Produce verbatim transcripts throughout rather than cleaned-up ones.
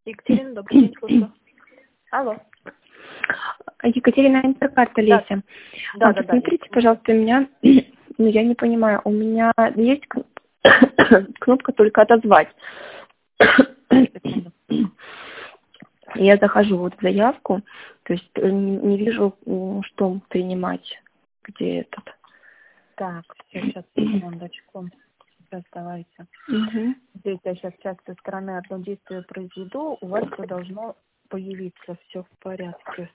Екатерина, добрый день, слушаю. Алло. Екатерина, Интеркарта, Леся. Да, а, да, посмотрите, да. пожалуйста, у меня, ну, я не понимаю, у меня есть кнопка только «Отозвать». Я захожу вот в заявку, то есть не, не вижу, что принимать, где этот. Так, все, сейчас, секундочку. Сейчас давайте. Угу. Здесь я сейчас, сейчас со стороны одно действие произведу, у вас все должно появиться, все в порядке.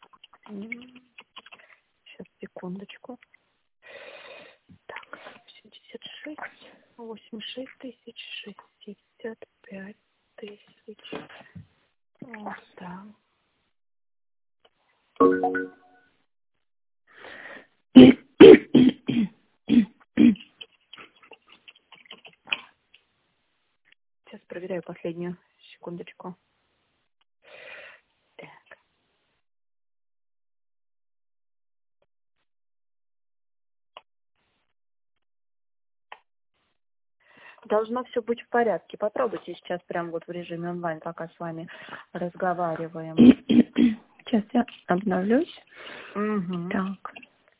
Сейчас, секундочку. Так, семьдесят шесть, восемьдесят шесть тысяч, шестьдесят пять тысяч. Вот так. Сейчас проверяю последнюю секундочку. Так. Должно все быть в порядке. Попробуйте сейчас прямо вот в режиме онлайн, пока с вами разговариваем. Сейчас я обновлюсь. Угу. Так.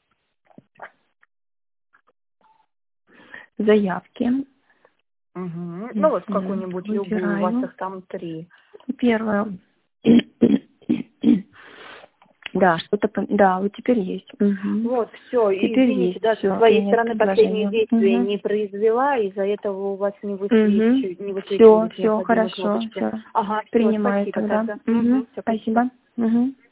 Заявки. Угу. Ну вот какую-нибудь любую, у вас их там три. Первое. Да, что-то, да, вот теперь есть. Угу. Вот, все, теперь извините, есть, да, всё, со своей стороны последние действия угу. не произвела, из-за этого у вас не высвечивались, угу. не высвечивались Все, все, необходимые хорошо, кнопочки. все. Ага, все, Принимаю спасибо тогда. тогда. Угу. Угу, все, Спасибо. Угу.